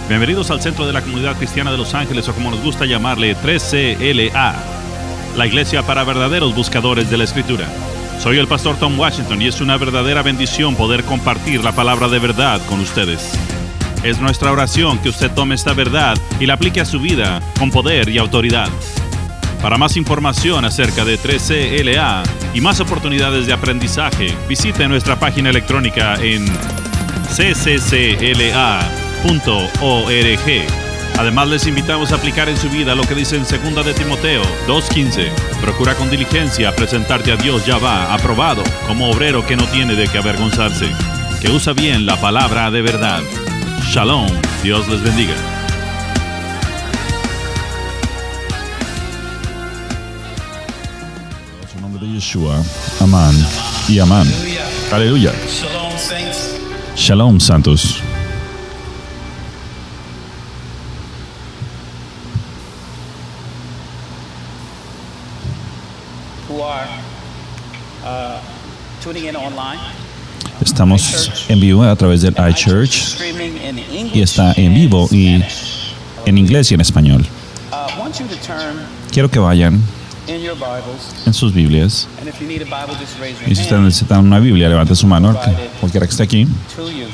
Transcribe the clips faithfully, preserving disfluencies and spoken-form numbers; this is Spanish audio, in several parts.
Bienvenidos al Centro de la Comunidad Cristiana de Los Ángeles, o como nos gusta llamarle, tres C L A, la iglesia para verdaderos buscadores de la Escritura. Soy el pastor Tom Washington y es una verdadera bendición poder compartir la palabra de verdad con ustedes. Es nuestra oración que usted tome esta verdad y la aplique a su vida con poder y autoridad. Para más información acerca de tres C L A y más oportunidades de aprendizaje, visite nuestra página electrónica en c c c l a punto org. Además, les invitamos a aplicar en su vida lo que dice en segunda de Timoteo dos quince. Procura con diligencia presentarte a Dios Yahvá, aprobado, como obrero que no tiene de qué avergonzarse, que usa bien la palabra de verdad. Shalom, Dios les bendiga. En el nombre de Yeshua, amán y amán. Aleluya. Shalom, saints. Shalom, santos. Who are uh, tuning in online. Estamos en vivo a través del iChurch Streaming in English y está en and vivo y Spanish. en inglés y en español. Uh, want you to turn Quiero que vayan in your Bibles, en sus Biblias and if you need a Bible, just raise your y si ustedes hand necesitan una Biblia, levante su mano, que- cualquiera que esté aquí. to you.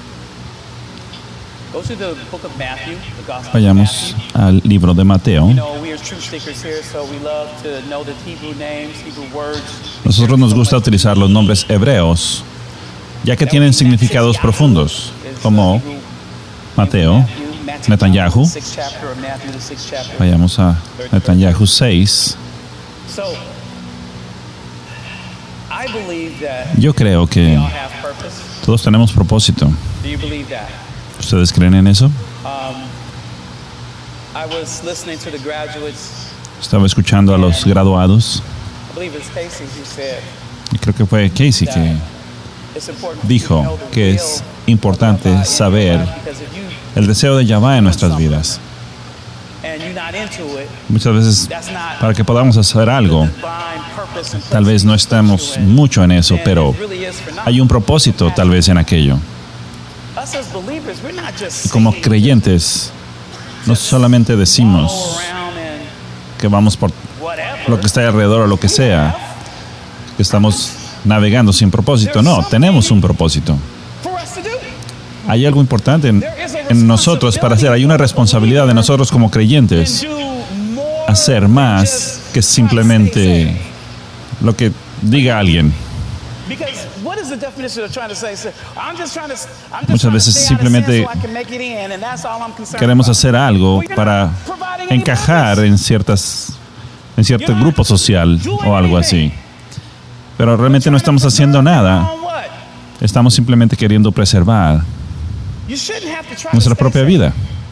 Go to the book of Matthew, the Gospel Vayamos of Matthew. al libro de Mateo. You know, we are truth seekers here, so we love to know the Hebrew names, Hebrew words. Nosotros nos gusta utilizar los nombres hebreos, ya que tienen significados profundos, como Mateo, Netanyahu. Vayamos a Netanyahu seis. So, I believe that Yo creo we que all have purpose. todos tenemos propósito. Do you believe that? ¿Ustedes creen en eso? Um, I was listening to the graduates. Estaba escuchando a los graduados I believe it's Casey who said y creo que fue Casey que it's important for dijo you to know the que will es importante of God in your saber life, because if you el deseo de Yahvá en nuestras vidas. and you're not into it, Muchas veces, that's not para que podamos hacer algo, the divine purpose and tal vez no estemos purpose that you mucho en eso, in. pero And it really is for not- hay un propósito tal vez en aquello. Us as believers, we're not just Y como singing, creyentes, no solamente all decimos around and que vamos por whatever. lo que está alrededor o lo que sea, que estamos navegando sin propósito. No, tenemos un propósito. For us to do. Hay algo importante en, en nosotros para hacer. Hay una responsabilidad de nosotros como creyentes Do more hacer más que simplemente lo que diga alguien. Because what is the definition of trying to say? Say, I'm just trying to, I'm just Muchas trying to veces stay out of simplemente sin so I can make it in, and that's all I'm concerned Queremos about. hacer algo Well, you're para not providing any encajar purpose. en ciertas en cierto grupo social o algo así. Pero realmente no estamos haciendo nada. On what? Estamos simplemente queriendo preservar You shouldn't have to try nuestra to stay propia safe. vida.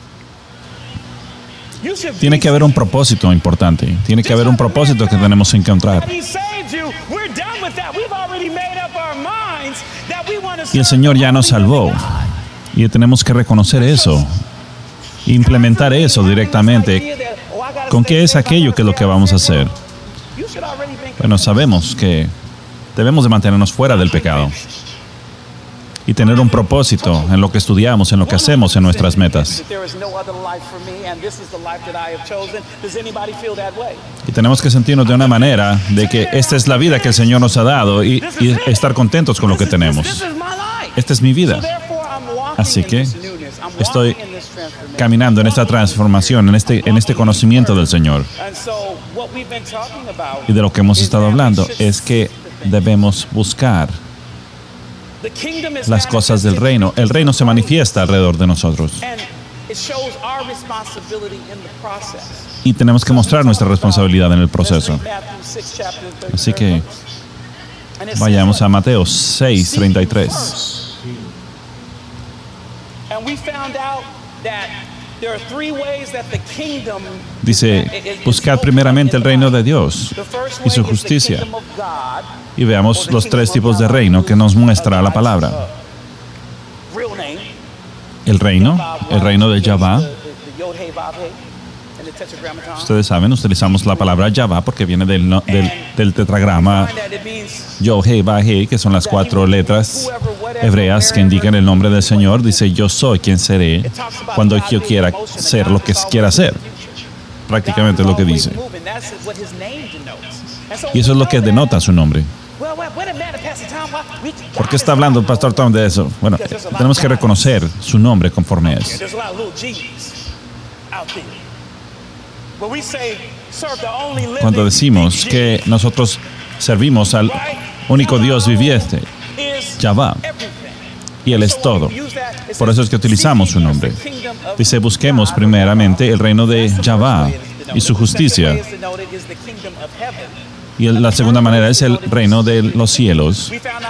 You should Tiene be que haber un propósito importante. Tiene que haber un propósito que tenemos que encontrar. He saved you. We're done with that. We've already made up our minds that we want to Y el serve Señor the ya nos only salvó. living God. Y tenemos que reconocer eso. Implementar eso directamente. ¿Con qué es aquello que es lo que vamos a hacer? You should already be Bueno, sabemos que debemos de mantenernos fuera del pecado y tener un propósito en lo que estudiamos, en lo que hacemos, en nuestras metas. There is no other life for me, and this is the life that I have chosen. Does anybody feel that way? Y tenemos que sentirnos de una manera de que esta es la vida que el Señor nos ha dado y, y estar contentos con lo que This is- tenemos. This is my life. Esta es mi vida. So therefore, I'm walking Así in que this newness. I'm estoy walking in this transformation. caminando en esta transformación, en este, en este conocimiento del Señor. And so what we've been talking about Y de lo que hemos is estado that we hablando should es que debemos buscar the kingdom is las cosas del reino. El reino se manifiesta alrededor de nosotros and it shows our responsibility in the process. y tenemos que mostrar nuestra responsabilidad en el Let's proceso. read Matthew six, chapter thirty-three Así que verse. And it vayamos says, a Mateo seis, "Seek treinta y ye tres. first." And we found out that there are three ways that the kingdom Dice, buscad primeramente el reino de Dios y su justicia. Y veamos los tres tipos de reino que nos muestra la palabra. El reino, el reino de Yahvá. Ustedes saben, utilizamos la palabra Yahvá porque viene del, no- del, del tetragrama Yod, He, Vav, He, que son las cuatro letras hebreas que indican el nombre del Señor, dice yo soy quien seré cuando yo quiera ser lo que quiera ser. Prácticamente es lo que dice. Y eso es lo que denota su nombre. ¿Por qué está hablando el pastor Tom de eso? Bueno, tenemos que reconocer su nombre conforme es. Cuando decimos que nosotros servimos al único Dios viviente, Yahvá, y Él es todo. Por eso es que utilizamos su nombre. Dice, busquemos primeramente el reino de Yahvá y su justicia. Y la segunda manera es el reino de los cielos.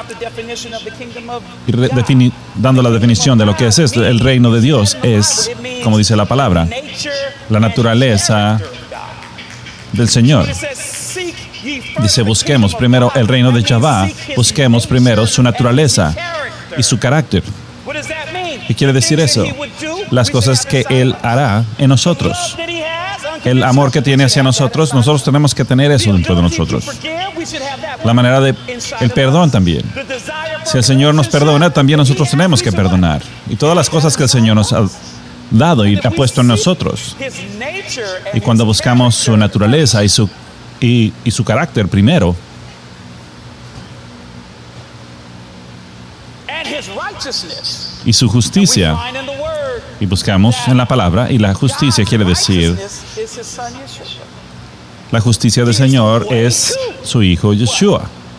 Y defini- dando la definición de lo que es esto, el reino de Dios es, como dice la palabra, la naturaleza del Señor. Dice, busquemos primero el reino de Yahvá, busquemos primero su naturaleza y su carácter. ¿Qué quiere decir eso? Las cosas que Él hará en nosotros. El amor que tiene hacia nosotros, nosotros tenemos que tener eso dentro de nosotros. La manera de el perdón también. Si el Señor nos perdona, también nosotros tenemos que perdonar. Y todas las cosas que el Señor nos ha dado y ha puesto en nosotros. Y cuando buscamos su naturaleza y su, y, y su carácter primero, y su justicia, y buscamos en la palabra, y la justicia quiere decir, la justicia del Señor es su Hijo Yeshua.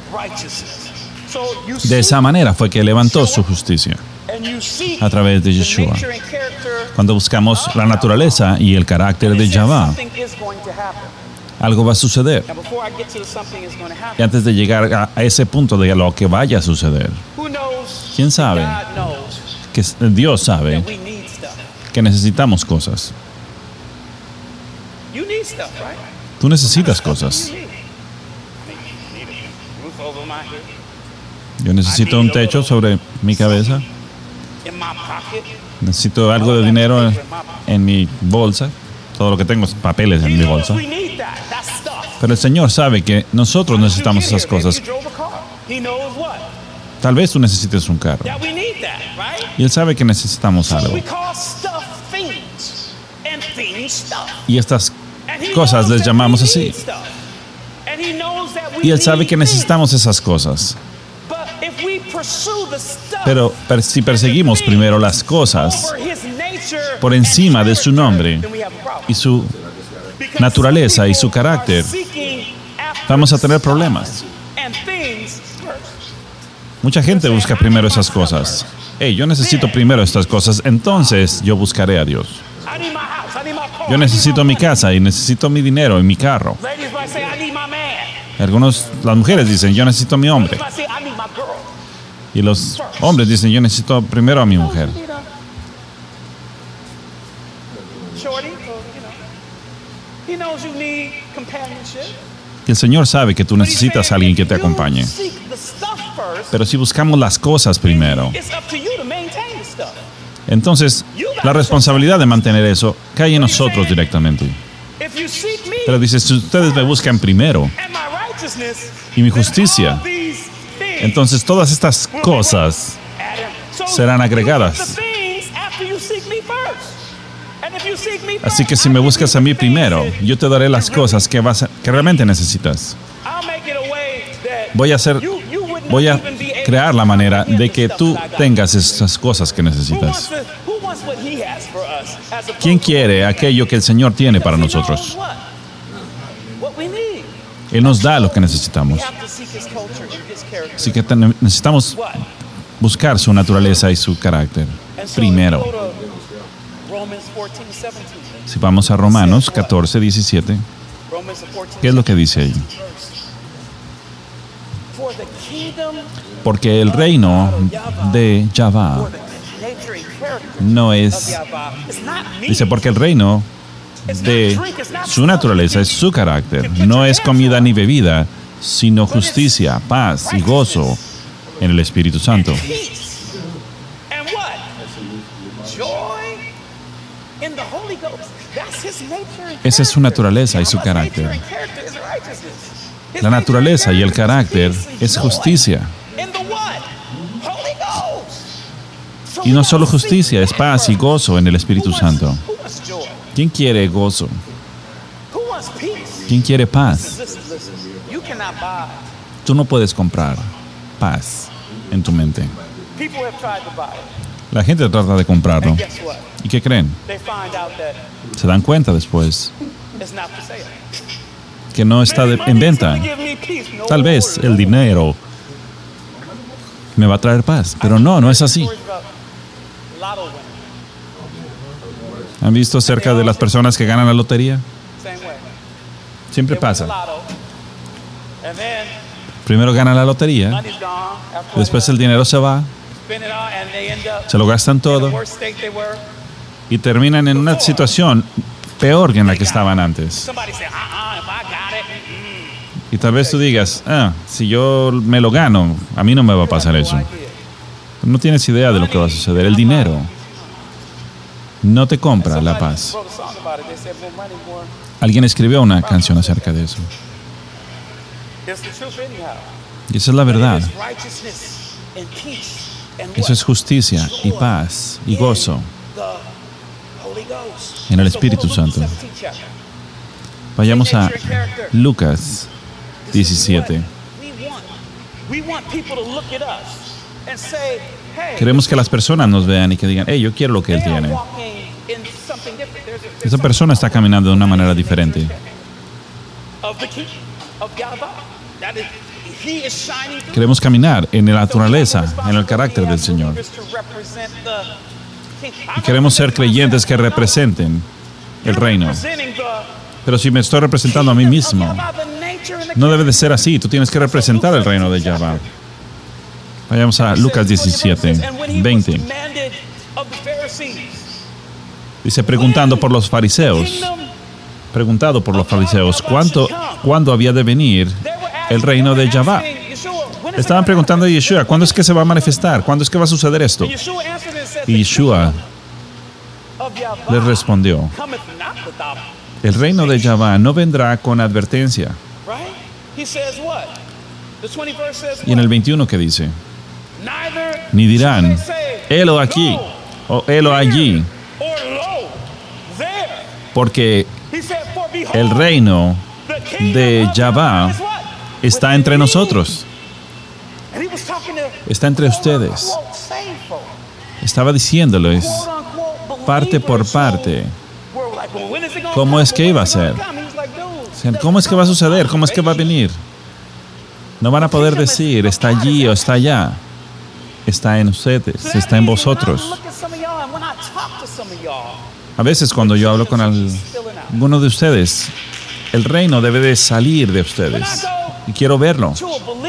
De esa manera fue que levantó su justicia, a través de Yeshua. Cuando buscamos la naturaleza y el carácter de Yahvá, algo va a suceder. Y antes de llegar a, a ese punto de lo que vaya a suceder, ¿quién sabe? Que Dios sabe que necesitamos cosas. Tú necesitas cosas. Yo necesito un techo sobre mi cabeza. Necesito algo de dinero en, en mi bolsa. Todo lo que tengo es papeles en mi bolsa. Pero el Señor sabe que nosotros necesitamos esas cosas. Tal vez tú necesites un carro. Y Él sabe que necesitamos algo. Y estas cosas les llamamos así. Y Él sabe que necesitamos esas cosas. Pero per- si perseguimos primero las cosas por encima de su nombre y su naturaleza y su carácter, vamos a tener problemas. Mucha gente busca primero esas cosas. Hey, yo necesito primero estas cosas, entonces yo buscaré a Dios. Yo necesito mi casa y necesito mi dinero y mi carro. Algunos, las mujeres dicen, yo necesito a mi hombre. Y los hombres dicen, yo necesito primero a mi mujer. Y el Señor sabe que tú necesitas a alguien que te acompañe. Pero si buscamos las cosas primero, entonces la responsabilidad de mantener eso cae en nosotros directamente. Pero dice, si ustedes me buscan primero y mi justicia, entonces todas estas cosas serán agregadas. Así que si me buscas a mí primero, yo te daré las cosas que, vas a, que realmente necesitas. Voy a hacer, voy a crear la manera de que tú tengas esas cosas que necesitas. ¿Quién quiere aquello que el Señor tiene para nosotros? Él nos da lo que necesitamos. Así que ten- necesitamos buscar su naturaleza y su carácter primero. Si vamos a Romanos catorce, diecisiete, ¿qué es lo que dice ahí? Porque el reino de Yahvá no es... Dice, porque el reino de su naturaleza es su carácter. No es comida ni bebida, sino justicia, paz y gozo en el Espíritu Santo. Esa es su naturaleza y su carácter. La naturaleza y el carácter es justicia Y no solo justicia, es paz y gozo en el Espíritu Santo. ¿Quién quiere gozo? ¿Quién quiere paz? Tú no puedes comprar paz en tu mente. La gente trata de comprarlo. ¿Y qué creen? Se dan cuenta después que no está de- en venta. Tal vez el dinero me va a traer paz, pero no, no es así. ¿Han visto acerca de las personas que ganan la lotería? Siempre pasa. Primero ganan la lotería, después el dinero se va, se lo gastan todo y terminan en una situación peor que en la que estaban antes. Y tal vez tú digas, ah, si yo me lo gano, a mí no me va a pasar eso. No tienes idea de lo que va a suceder. El dinero no te compra la paz. Alguien escribió una canción acerca de eso. Y esa es la verdad. Eso es justicia y paz y gozo en el Espíritu Santo. Vayamos a Lucas diecisiete. Queremos que las personas nos vean y que digan, hey, yo quiero lo que él tiene. Esa persona está caminando de una manera diferente. Queremos caminar en la naturaleza, en el carácter del Señor. Y queremos ser creyentes que representen el reino. Pero si me estoy representando a mí mismo, no debe de ser así. Tú tienes que representar el reino de Yahweh. Vayamos a Lucas diecisiete, veinte. Dice, preguntando por los fariseos, preguntado por los fariseos, ¿cuánto, ¿cuándo había de venir el reino de Yahweh? Estaban preguntando a Yeshua, ¿cuándo es que se va a manifestar? ¿Cuándo es que va a suceder esto? Y Yeshua les respondió, el reino de Yahweh no vendrá con advertencia. Y en el veintiuno, ¿qué dice? Ni dirán, helo aquí o helo allí, porque el reino de Yahweh está entre nosotros, está entre ustedes. Estaba diciéndoles parte por parte cómo es que iba a ser, cómo es que va a suceder, cómo es que va a venir. No van a poder decir, está allí o está allá. Está en ustedes, está en vosotros. A veces cuando yo hablo con alguno de ustedes, el reino debe de salir de ustedes. Y quiero verlo.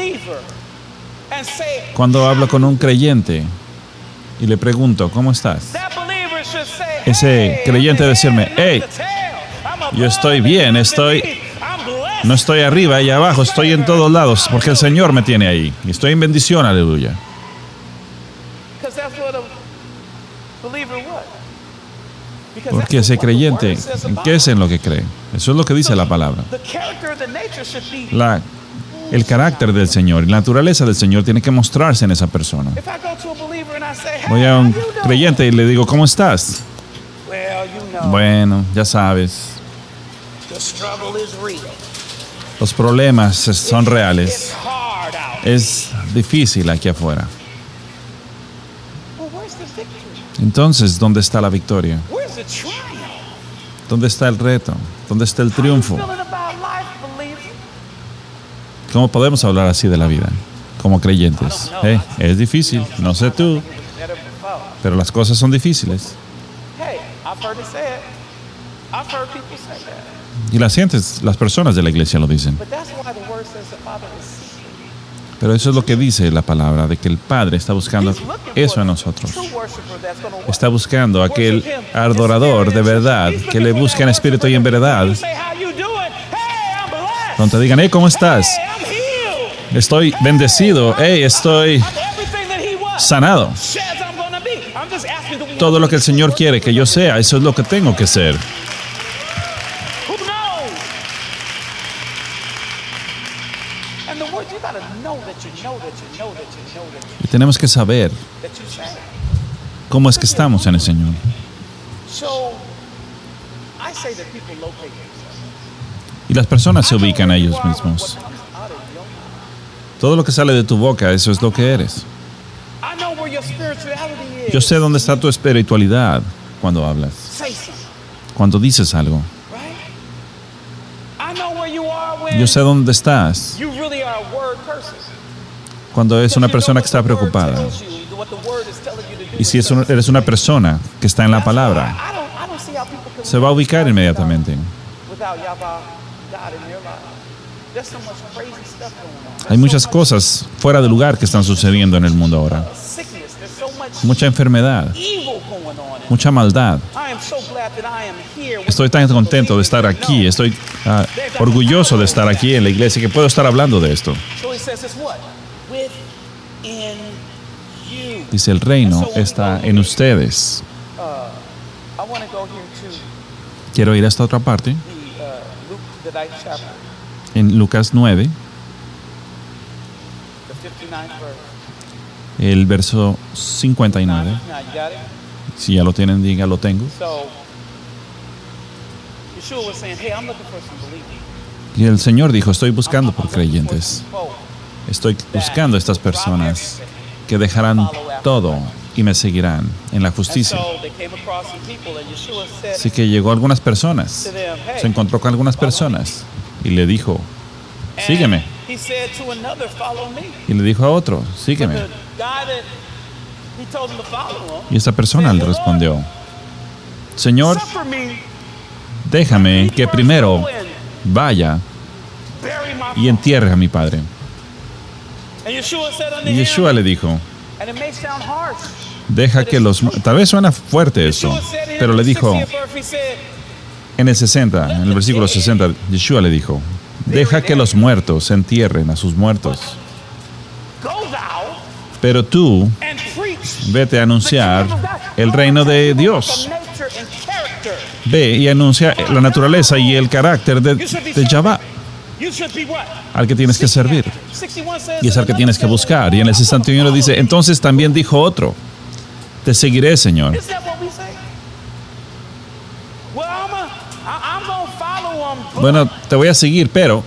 Cuando hablo con un creyente y le pregunto, ¿cómo estás? Ese creyente debe decirme, hey, yo estoy bien, estoy... No estoy arriba y abajo, estoy en todos lados, porque el Señor me tiene ahí. Y estoy en bendición, aleluya. Porque ese creyente, ¿qué es en lo que cree? Eso es lo que dice la palabra. La, el carácter del Señor, la naturaleza del Señor tiene que mostrarse en esa persona. Voy a un creyente y le digo, ¿cómo estás? Bueno, ya sabes. Los problemas son reales. Es difícil aquí afuera. Entonces, ¿dónde está la victoria? ¿Dónde está el reto? ¿Dónde está el triunfo? ¿Cómo podemos hablar así de la vida como creyentes? Eh, es difícil, no sé tú, pero las cosas son difíciles. Y las gentes, las personas de la iglesia lo dicen. Pero eso es lo que dice la palabra, de que el Padre está buscando eso en nosotros. Está buscando aquel adorador de verdad, que le busque en espíritu y en verdad. Cuando te digan, hey, ¿cómo estás? Estoy bendecido, hey, estoy sanado. Todo lo que el Señor quiere que yo sea, eso es lo que tengo que ser. Y tenemos que saber ¿Cómo es que estamos en el Señor? Y las personas se ubican a ellos mismos. Todo lo que sale de tu boca, eso es lo que eres. Yo sé dónde está tu espiritualidad cuando hablas, cuando dices algo. Yo sé dónde estás cuando eres una persona que está preocupada. Y si es un- eres una persona que está en la palabra, se va a ubicar inmediatamente. Hay muchas cosas fuera de lugar que están sucediendo en el mundo ahora. Mucha enfermedad, mucha maldad. Estoy tan contento de estar aquí. Estoy ah, orgulloso de estar aquí en la iglesia que puedo estar hablando de esto. Dice, el reino está en ustedes. Quiero ir a esta otra parte. En Lucas nueve, el verso cincuenta y nueve. Si ya lo tienen, diga, lo tengo. Y el Señor dijo, estoy buscando por creyentes. Estoy buscando estas personas que dejarán todo y me seguirán en la justicia. Así que llegó a algunas personas, se encontró con algunas personas y le dijo, sígueme. Y le dijo a otro, sígueme. Y esa persona le respondió, Señor, déjame que primero vaya y entierre a mi padre. Y Yeshua le dijo, deja que los... Tal vez suena fuerte eso, pero le dijo, en el sesenta, en el versículo sesenta, Yeshua le dijo, deja que los muertos entierren a sus muertos. Pero tú, vete a anunciar el reino de Dios. Ve y anuncia la naturaleza y el carácter de, de Yahvá, al que tienes que servir. Y es al que tienes que buscar. Y en el sesenta y uno dice, entonces también dijo otro, te seguiré, Señor. Bueno, te voy a seguir, pero...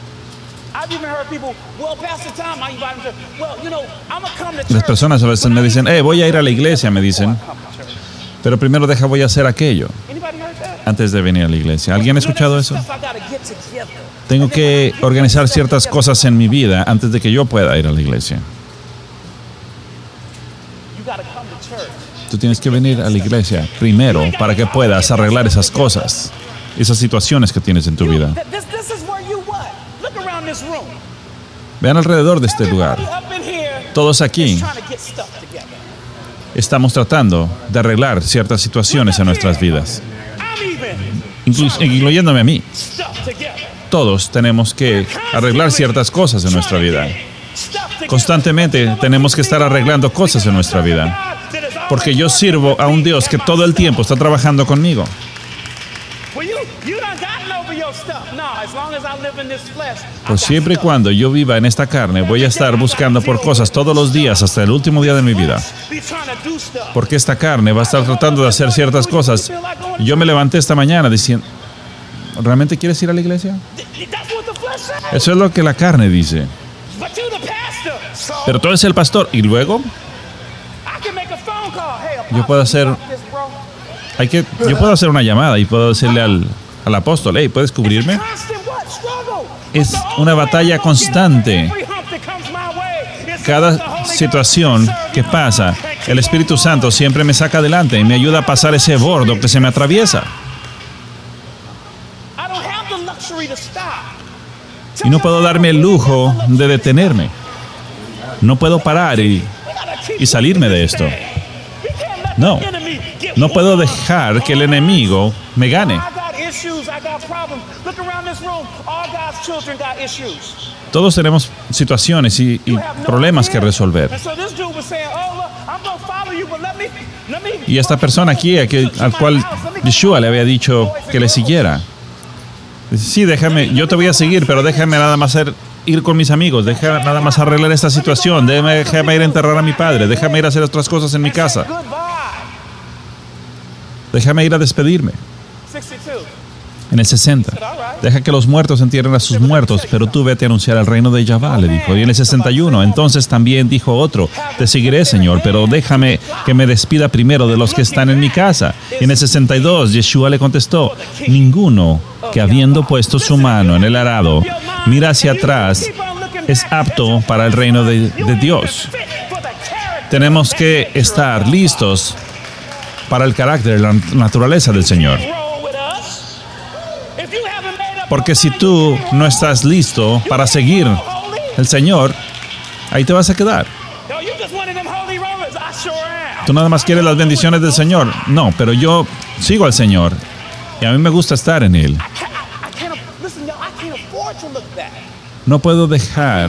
Las personas a veces me dicen, eh, voy a ir a la iglesia, me dicen. Pero primero deja, voy a hacer aquello antes de venir a la iglesia. ¿Alguien ha escuchado eso? Tengo que organizar ciertas cosas en mi vida antes de que yo pueda ir a la iglesia. Tú tienes que venir a la iglesia primero para que puedas arreglar esas cosas, esas situaciones que tienes en tu vida. Vean alrededor de este lugar. Todos aquí estamos tratando de arreglar ciertas situaciones en nuestras vidas, inclu- incluyéndome a mí. Todos tenemos que arreglar ciertas cosas en nuestra vida. Constantemente tenemos que estar arreglando cosas en nuestra vida, porque yo sirvo a un Dios que todo el tiempo está trabajando conmigo. Por siempre y cuando yo viva en esta carne, voy a estar buscando por cosas todos los días hasta el último día de mi vida. Porque esta carne va a estar tratando de hacer ciertas cosas. Yo me levanté esta mañana diciendo, ¿realmente quieres ir a la iglesia? Eso es lo que la carne dice. Pero tú eres el pastor. Y luego, yo puedo hacer, hay que, yo puedo hacer una llamada y puedo decirle al, al apóstol, hey, ¿puedes cubrirme? Es una batalla constante. Cada situación que pasa, el Espíritu Santo siempre me saca adelante y me ayuda a pasar ese bordo que se me atraviesa. Y no puedo darme el lujo de detenerme. No puedo parar y, y salirme de esto. No, no puedo dejar que el enemigo me gane. Todos tenemos situaciones y, y problemas que resolver. Y esta persona aquí, aquí, al cual Yeshua le había dicho que le siguiera, dice, sí, déjame, yo te voy a seguir, pero déjame nada más hacer, ir con mis amigos, déjame nada más arreglar esta situación, déjame, déjame ir a enterrar a mi padre, déjame ir a hacer otras cosas en mi casa. déjame ir a despedirme. sixty-two. En el sesenta, deja que los muertos entierren a sus muertos, pero tú vete a anunciar el reino de Yahvá, le dijo. Y en el sesenta y uno, entonces también dijo otro, te seguiré, Señor, pero déjame que me despida primero de los que están en mi casa. Y en el sesenta y dos, Yeshua le contestó, ninguno que habiendo puesto su mano en el arado, mira hacia atrás, es apto para el reino de, de Dios. Tenemos que estar listos para el carácter y la naturaleza del Señor. Porque si tú no estás listo para seguir el Señor, ahí te vas a quedar. Tú nada más quieres las bendiciones del Señor. No, pero yo sigo al Señor y a mí me gusta estar en Él. No puedo dejar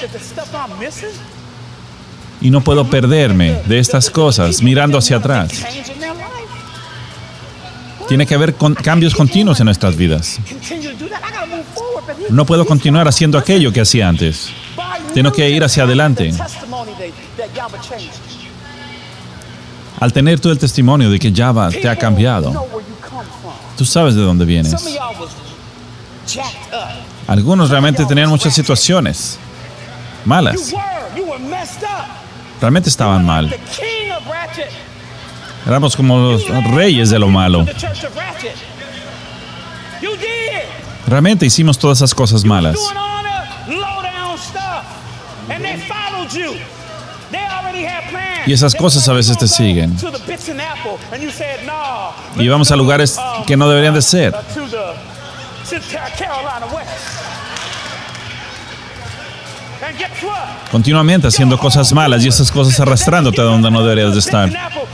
y no puedo perderme de estas cosas mirando hacia atrás. Tiene que haber con cambios continuos en nuestras vidas. No puedo continuar haciendo aquello que hacía antes. Tengo que ir hacia adelante. Al tener tú el testimonio de que Yahvá te ha cambiado, tú sabes de dónde vienes. Algunos realmente tenían muchas situaciones malas. Realmente estaban mal. Éramos como los reyes de lo malo. Realmente hicimos todas esas cosas malas. Y esas cosas a veces te siguen. Y vamos a lugares que no deberían de ser. Continuamente haciendo cosas malas y esas cosas arrastrándote a donde no deberías de estar.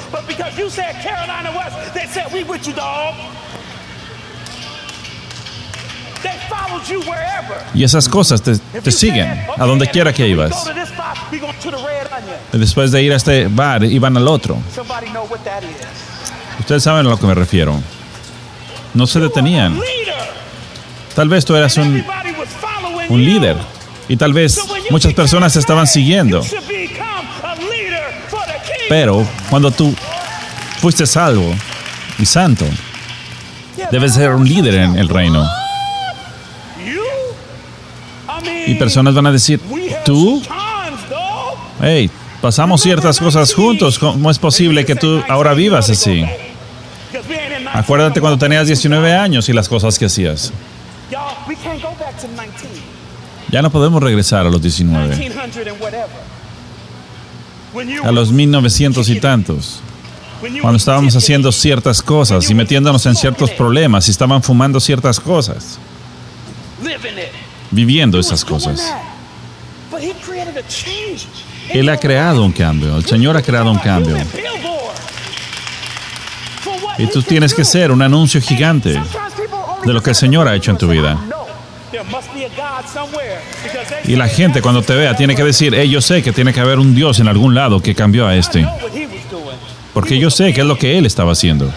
Y esas cosas te, te siguen a donde quiera que ibas. Después de ir a este bar, iban al otro. Ustedes saben a lo que me refiero. No se detenían. Tal vez tú eras un, un líder. Y tal vez muchas personas te estaban siguiendo. Pero cuando tú fuiste salvo y santo, debes ser un líder en el reino. Y personas van a decir, ¿tú? Hey, pasamos ciertas cosas juntos. ¿Cómo es posible que tú ahora vivas así? Acuérdate cuando tenías diecinueve años y las cosas que hacías. Ya no podemos regresar a los diecinueve. A los mil novecientos y tantos. Cuando estábamos haciendo ciertas cosas y metiéndonos en ciertos problemas y estaban fumando ciertas cosas. Viviendo esas cosas. Él ha creado un cambio. El Señor ha creado un cambio. Y tú tienes que ser un anuncio gigante de lo que el Señor ha hecho en tu vida. Y la gente cuando te vea tiene que decir, hey, yo sé que tiene que haber un Dios en algún lado que cambió a este. Porque yo sé que es lo que Él estaba haciendo.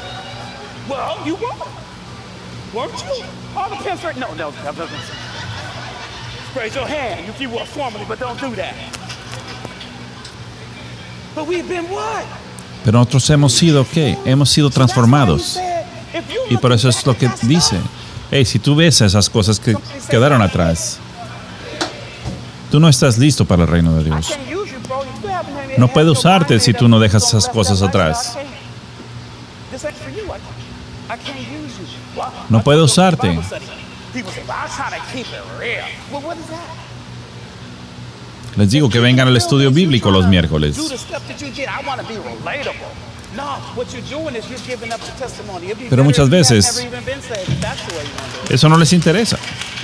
Pero nosotros hemos sido, ¿qué? Hemos sido transformados. Y por eso es lo que dice. Hey, si tú ves esas cosas que quedaron atrás, tú no estás listo para el reino de Dios. No puedo usarte si tú no dejas esas cosas atrás. No puedo usarte. Les digo que vengan al estudio bíblico los miércoles. Pero muchas veces eso no les interesa.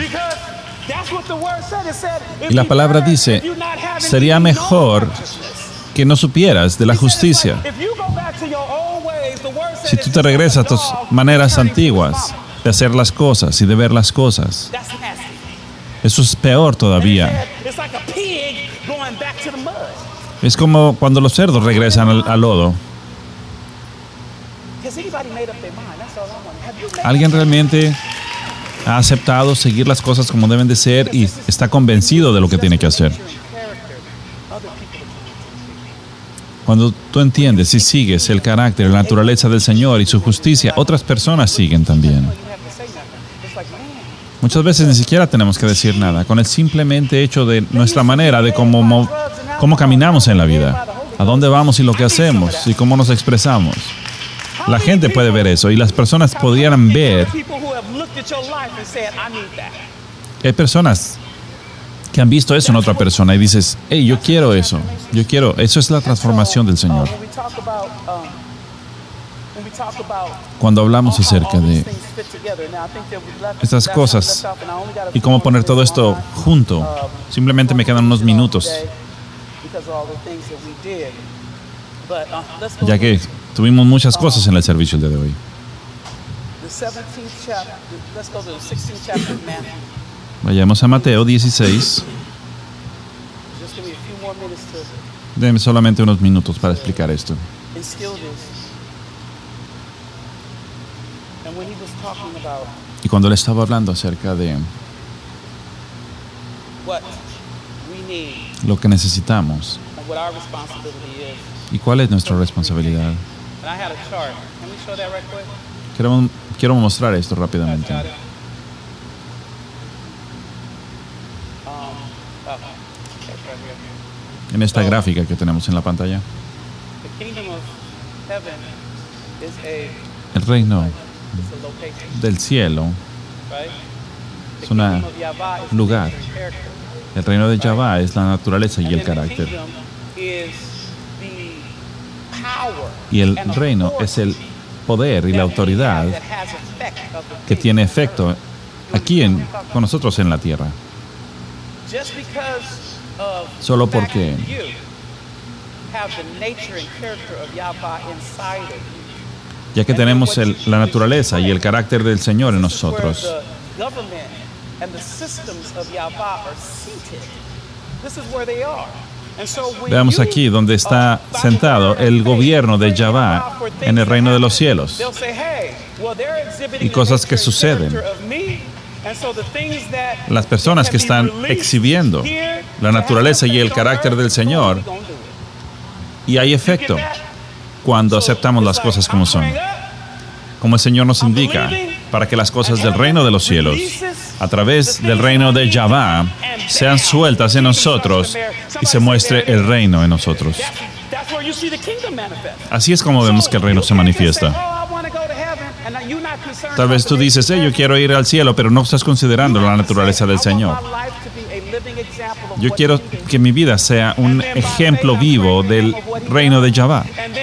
Y la palabra dice, sería mejor que no supieras de la justicia. Si tú te regresas a tus maneras antiguas de hacer las cosas y de ver las cosas, eso es peor todavía. Es como cuando los cerdos regresan al, al lodo. ¿Alguien realmente ha aceptado seguir las cosas como deben de ser y está convencido de lo que tiene que hacer? Cuando tú entiendes y sigues el carácter, la naturaleza del Señor y su justicia, otras personas siguen también. Muchas veces ni siquiera tenemos que decir nada, con el simplemente hecho de nuestra manera de cómo, cómo caminamos en la vida, a dónde vamos y lo que hacemos y cómo nos expresamos. La gente puede ver eso y las personas podrían ver. Hay personas que han visto eso en otra persona y dices, hey, yo quiero eso, yo quiero, eso es la transformación del Señor. Cuando hablamos acerca de estas cosas y cómo poner todo esto junto, simplemente me quedan unos minutos, ya que tuvimos muchas cosas en el servicio el día de hoy. Vayamos a Mateo dieciséis. Denme solamente unos minutos para explicar esto. Y cuando él estaba hablando acerca de lo que necesitamos y cuál es nuestra responsabilidad. Quiero, quiero mostrar esto rápidamente. En esta gráfica que tenemos en la pantalla. El reino del cielo es un lugar. El reino de Yahvá es la naturaleza y el carácter. Y el reino es el poder y la autoridad que tiene efecto aquí en, con nosotros en la tierra. Solo porque ya que tenemos el, la naturaleza y el carácter del Señor en nosotros. Veamos aquí donde está sentado el gobierno de Yahvá en el reino de los cielos y cosas que suceden. Las personas que están exhibiendo la naturaleza y el carácter del Señor, y hay efecto cuando aceptamos las cosas como son, como el Señor nos indica, para que las cosas del reino de los cielos, a través del reino de Yahvá, sean sueltas en nosotros y se muestre el reino en nosotros. Así es como vemos que el reino se manifiesta. Tal vez tú dices, hey, yo quiero ir al cielo, pero no estás considerando la naturaleza del Señor. Yo quiero que mi vida sea un ejemplo vivo del reino de Yahvá.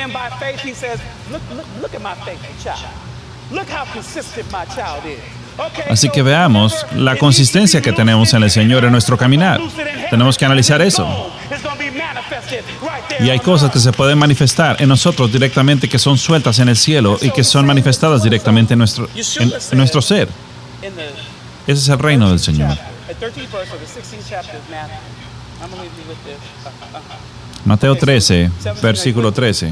Así que veamos la consistencia que tenemos en el Señor en nuestro caminar. Tenemos que analizar eso. Y hay cosas que se pueden manifestar en nosotros directamente, que son sueltas en el cielo y que son manifestadas directamente en nuestro, en, en nuestro ser. Ese es el reino del Señor. Mateo trece, versículo trece.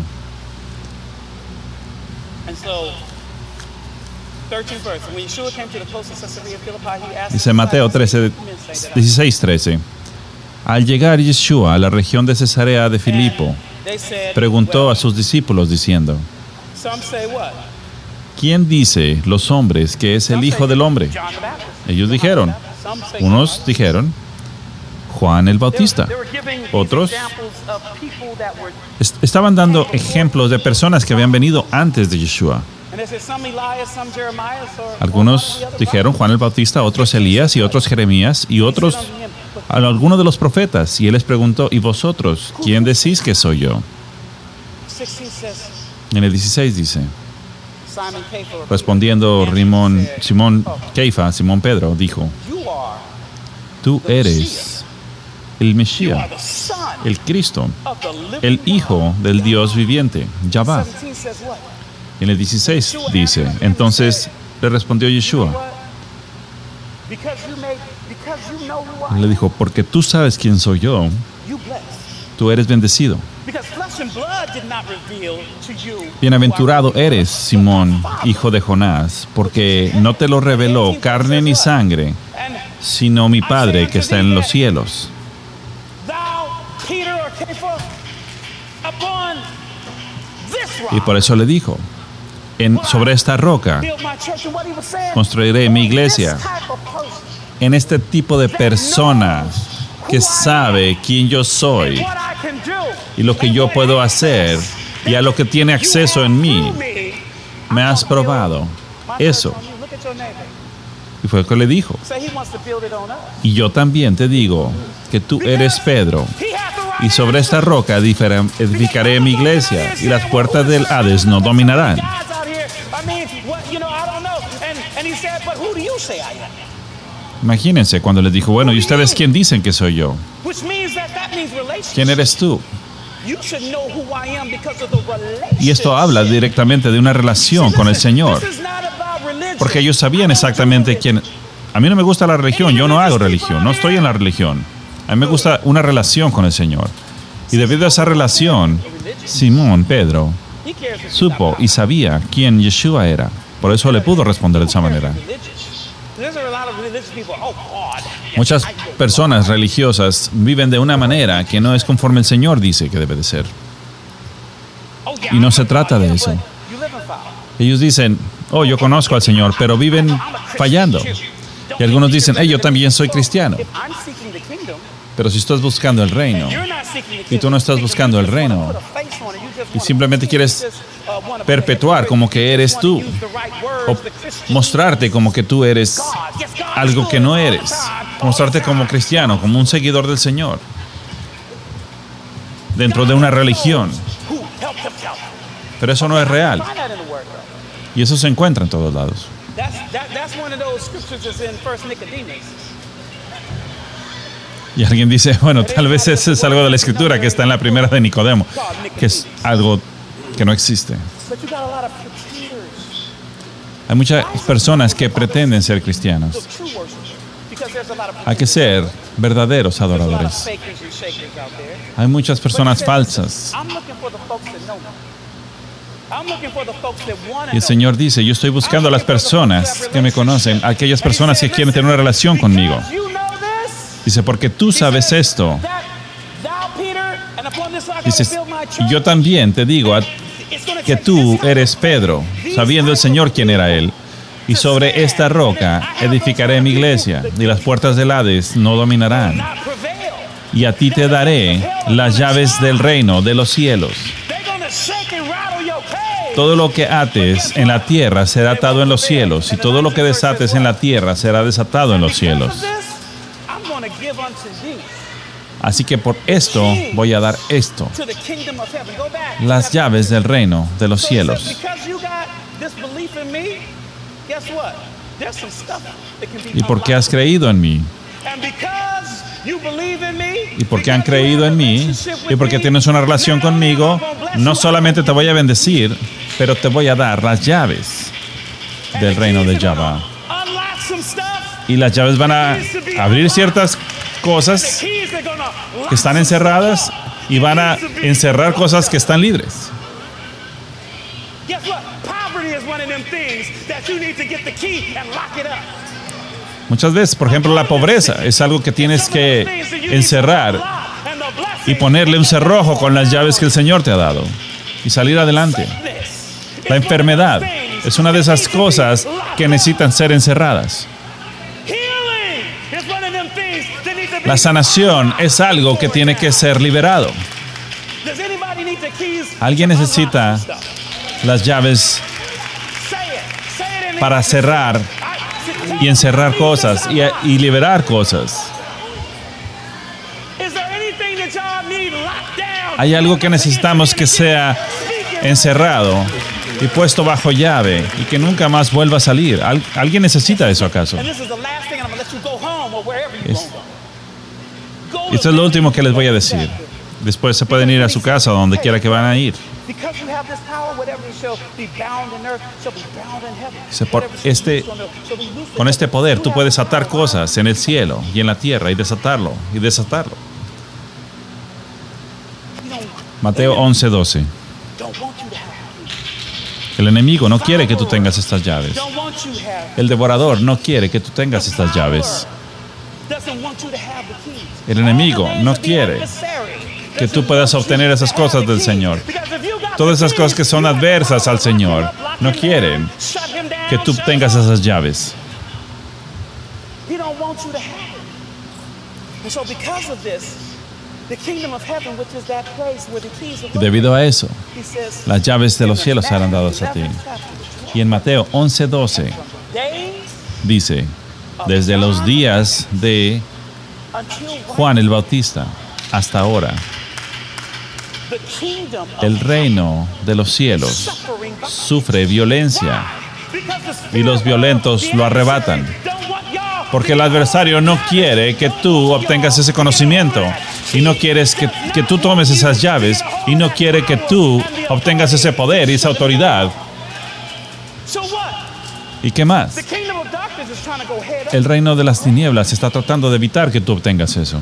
Dice Mateo trece, dieciséis, trece. Al llegar Yeshua a la región de Cesarea de Filipo, preguntó a sus discípulos diciendo, ¿quién dice los hombres que es el Hijo del Hombre? Ellos dijeron, unos dijeron, Juan el Bautista. Otros est- estaban dando ejemplos de personas que habían venido antes de Yeshua. Algunos dijeron Juan el Bautista, otros Elías y otros Jeremías y otros algunos de los profetas. Y él les preguntó, ¿y vosotros quién decís que soy yo? En el dieciséis dice, respondiendo Rimón, Simón Keifa, Simón Pedro, dijo, tú eres el Mesías, el Cristo, el Hijo del Dios viviente, Yahvá. En el dieciséis dice, entonces le respondió Yeshua. Le dijo, porque tú sabes quién soy yo, tú eres bendecido. Bienaventurado eres, Simón, hijo de Jonás, porque no te lo reveló carne ni sangre, sino mi Padre que está Y por eso le dijo, en, sobre esta roca construiré mi iglesia. En este tipo de persona que sabe quién yo soy y lo que yo puedo hacer y a lo que tiene acceso en mí, me has probado eso. Y fue lo que le dijo. Y yo también te digo que tú eres Pedro, y sobre esta roca edificaré mi iglesia, y las puertas del Hades no dominarán. Imagínense cuando les dijo, bueno, ¿y ustedes quién dicen que soy yo? ¿Quién eres tú? Y esto habla directamente de una relación con el Señor. Porque ellos sabían exactamente quién. A mí no me gusta la religión, yo no hago religión, no estoy en la religión. A mí me gusta una relación con el Señor. Y debido a esa relación, Simón, Pedro, supo y sabía quién Yeshua era. Por eso le pudo responder de esa manera. Muchas personas religiosas viven de una manera que no es conforme el Señor dice que debe de ser. Y no se trata de eso. Ellos dicen, oh, yo conozco al Señor, pero viven fallando. Y algunos dicen, hey, yo también soy cristiano. Pero si estás buscando el reino, y tú no estás buscando el reino, y simplemente quieres perpetuar como que eres tú, o mostrarte como que tú eres algo que no eres, mostrarte como cristiano, como un seguidor del Señor, dentro de una religión. Pero eso no es real. Y eso se encuentra en todos lados. Y alguien dice, bueno, tal vez ese es algo de la Escritura que está en la primera de Nicodemo, que es algo que no existe. Hay muchas personas que pretenden ser cristianos. Hay que ser verdaderos adoradores. Hay muchas personas falsas. Y el Señor dice, yo estoy buscando a las personas que me conocen, a aquellas personas que quieren tener una relación conmigo. Dice, porque tú sabes esto. Dice, y yo también te digo a, que tú eres Pedro, sabiendo el Señor quién era Él. Y sobre esta roca edificaré mi iglesia, y las puertas del Hades no dominarán. Y a ti te daré las llaves del reino de los cielos. Todo lo que ates en la tierra será atado en los cielos, y todo lo que desates en la tierra será desatado en los cielos. Así que por esto voy a dar esto, las llaves del reino de los cielos. Y porque has creído en mí, y porque han creído en mí, y porque tienes una relación conmigo, no solamente te voy a bendecir, pero te voy a dar las llaves del reino de Yahweh. Y las llaves van a abrir ciertas cosas que están encerradas y van a encerrar cosas que están libres. Muchas veces, por ejemplo, la pobreza es algo que tienes que encerrar y ponerle un cerrojo con las llaves que el Señor te ha dado y salir adelante. La enfermedad es una de esas cosas que necesitan ser encerradas. La sanación es algo que tiene que ser liberado. Alguien necesita las llaves para cerrar y encerrar cosas y, y liberar cosas. Hay algo que necesitamos que sea encerrado y puesto bajo llave y que nunca más vuelva a salir. ¿Al- ¿Alguien necesita eso acaso? Es- Esto es lo último que les voy a decir. Después se pueden ir a su casa, donde quiera que van a ir. Dice, por este, con este poder tú puedes atar cosas en el cielo y en la tierra y desatarlo y desatarlo. Mateo once doce. El enemigo no quiere que tú tengas estas llaves. El devorador no quiere que tú tengas estas llaves. El enemigo no quiere que tú puedas obtener esas cosas del Señor. Todas esas cosas que son adversas al Señor no quieren que tú tengas esas llaves. He don't want you to have it. And so because of this, the kingdom of heaven, which is that place where the keys Y are debido a eso, he says, las llaves de los cielos serán dadas a ti. Y en Mateo once doce days dice, desde los días de until Juan el Bautista hasta ahora, the kingdom of el reino de los cielos suffering sufre violencia because the y los violentos lo arrebatan. Porque el adversario no quiere que tú obtengas ese conocimiento y no quieres que, que tú tomes esas llaves y no quiere que tú obtengas ese poder y esa autoridad. So what? ¿Y qué más? The kingdom of darkness is trying to go head up. El reino de las tinieblas está tratando de evitar que tú obtengas eso.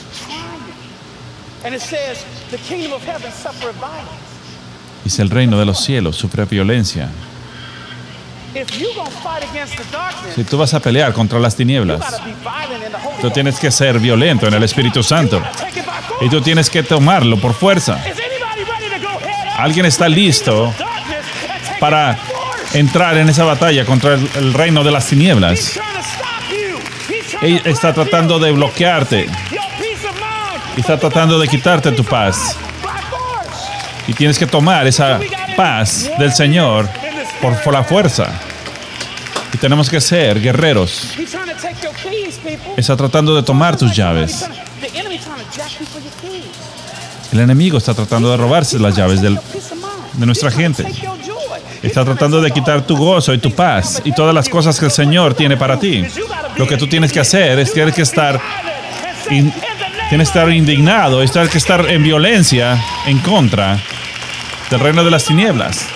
And it says the kingdom of heaven suffereth violence. Dice, el reino de los cielos sufre violencia. If you gonna fight against the darkness, Si tú vas a pelear contra las you tinieblas, gotta be violent in the Holy tú Ghost. tienes que ser violento en el Espíritu Santo Take it by force. y tú tienes que tomarlo por fuerza. Is anybody ready to go head up? ¿Alguien está listo Darkness and take para it by force? entrar en esa batalla contra el, el reino de las He's tinieblas? trying to stop you. He's trying Él to está block tratando you. de bloquearte Your peace of mind. y está tratando de quitarte tu paz. By force. Y tienes que tomar esa paz del Señor por, por la fuerza. Y tenemos que ser guerreros. He's trying to take your keys, people. Está tratando de tomar tus llaves. The enemy trying to jack you for your keys. El enemigo está tratando de robarse las llaves del, de nuestra gente. Está tratando de quitar tu gozo y tu paz y todas las cosas que el Señor tiene para ti. Lo que tú tienes que hacer es que tienes que estar, in- tienes que estar indignado, y tienes que estar en violencia en contra del reino de las tinieblas.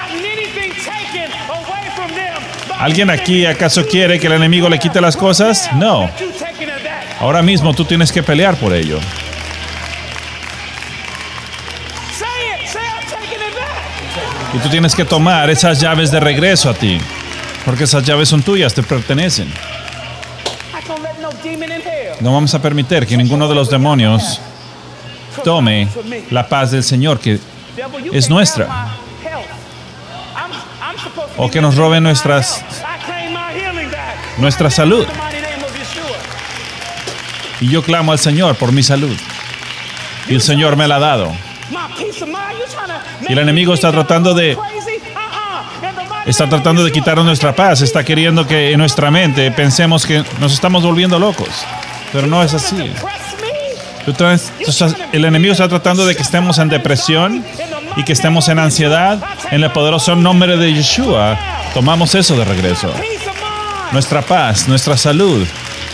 ¿Alguien aquí acaso quiere que el enemigo le quite las cosas? No. Ahora mismo tú tienes que pelear por ello. Y tú tienes que tomar esas llaves de regreso a ti. Porque esas llaves son tuyas, te pertenecen. No vamos a permitir que ninguno de los demonios tome la paz del Señor, que es nuestra. O que nos roben nuestras, nuestra salud. Y yo clamo al Señor por mi salud. Y el Señor me la ha dado. Y el enemigo está tratando de está tratando de quitarnos nuestra paz. Está queriendo que en nuestra mente pensemos que nos estamos volviendo locos. Pero no es así. Tú traes- tú estás- el enemigo está tratando de que estemos en depresión y que estemos en ansiedad. En el poderoso nombre de Yeshua, tomamos eso de regreso. Nuestra paz, nuestra salud.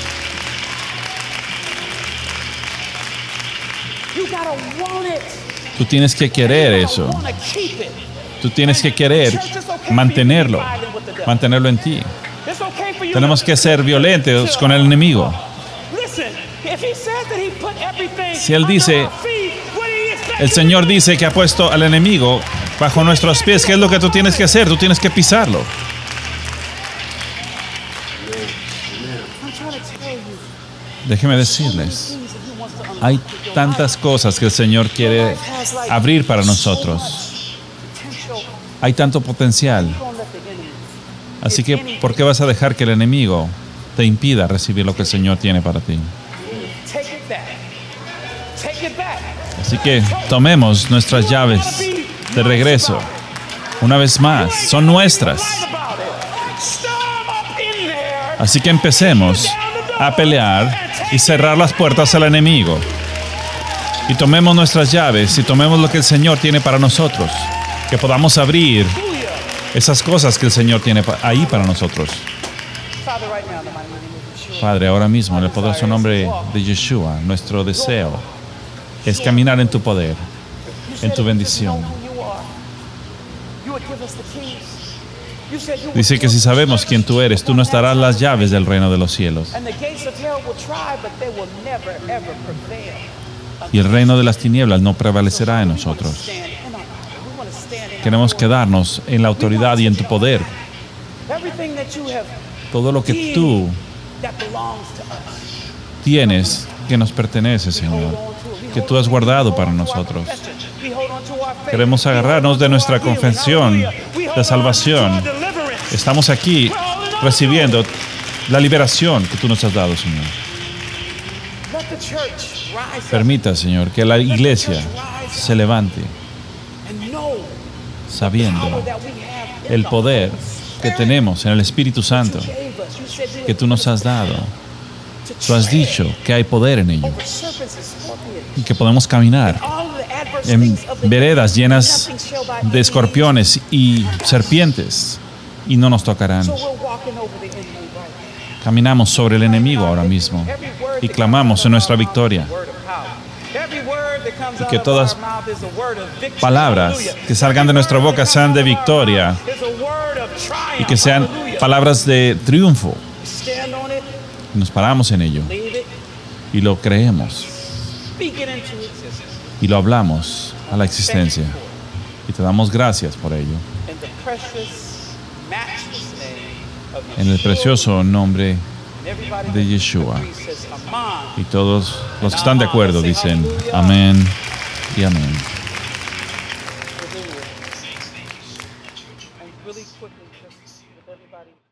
Tú tienes que querer eso. Tú tienes que querer mantenerlo, mantenerlo en ti. Tenemos que ser violentos con el enemigo. Si Él dice, el Señor dice que ha puesto al enemigo bajo nuestros pies, ¿qué es lo que tú tienes que hacer? Tú tienes que pisarlo. Déjeme decirles, hay tantas cosas que el Señor quiere abrir para nosotros. Hay tanto potencial. Así que, ¿por qué vas a dejar que el enemigo te impida recibir lo que el Señor tiene para ti? Así que tomemos nuestras llaves de regreso. Una vez más, son nuestras. Así que empecemos a pelear y cerrar las puertas al enemigo. Y tomemos nuestras llaves y tomemos lo que el Señor tiene para nosotros. Que podamos abrir esas cosas que el Señor tiene pa- ahí para nosotros. Padre, ahora mismo, en el poderoso nombre de Yeshua, nuestro deseo es caminar en tu poder, en tu bendición. Dice que si sabemos quién tú eres, tú nos darás las llaves del reino de los cielos. Y el reino de las tinieblas no prevalecerá en nosotros. Queremos quedarnos en la autoridad y en tu poder. Todo lo que tú tienes que nos pertenece, Señor, que tú has guardado para nosotros. Queremos agarrarnos de nuestra confesión de salvación. Estamos aquí recibiendo la liberación que tú nos has dado, Señor. Permita, Señor, que la iglesia se levante sabiendo el poder que tenemos en el Espíritu Santo que tú nos has dado. Tú has dicho que hay poder en ello y que podemos caminar en veredas llenas de escorpiones y serpientes y no nos tocarán. Caminamos sobre el enemigo ahora mismo y clamamos en nuestra victoria. Y que todas palabras que salgan de nuestra boca sean de victoria y que sean palabras de triunfo. Nos paramos en ello y lo creemos y lo hablamos a la existencia y te damos gracias por ello. En el precioso nombre de Yeshua. Y todos los que están de acuerdo dicen amén y amén. Really quickly, just with everybody.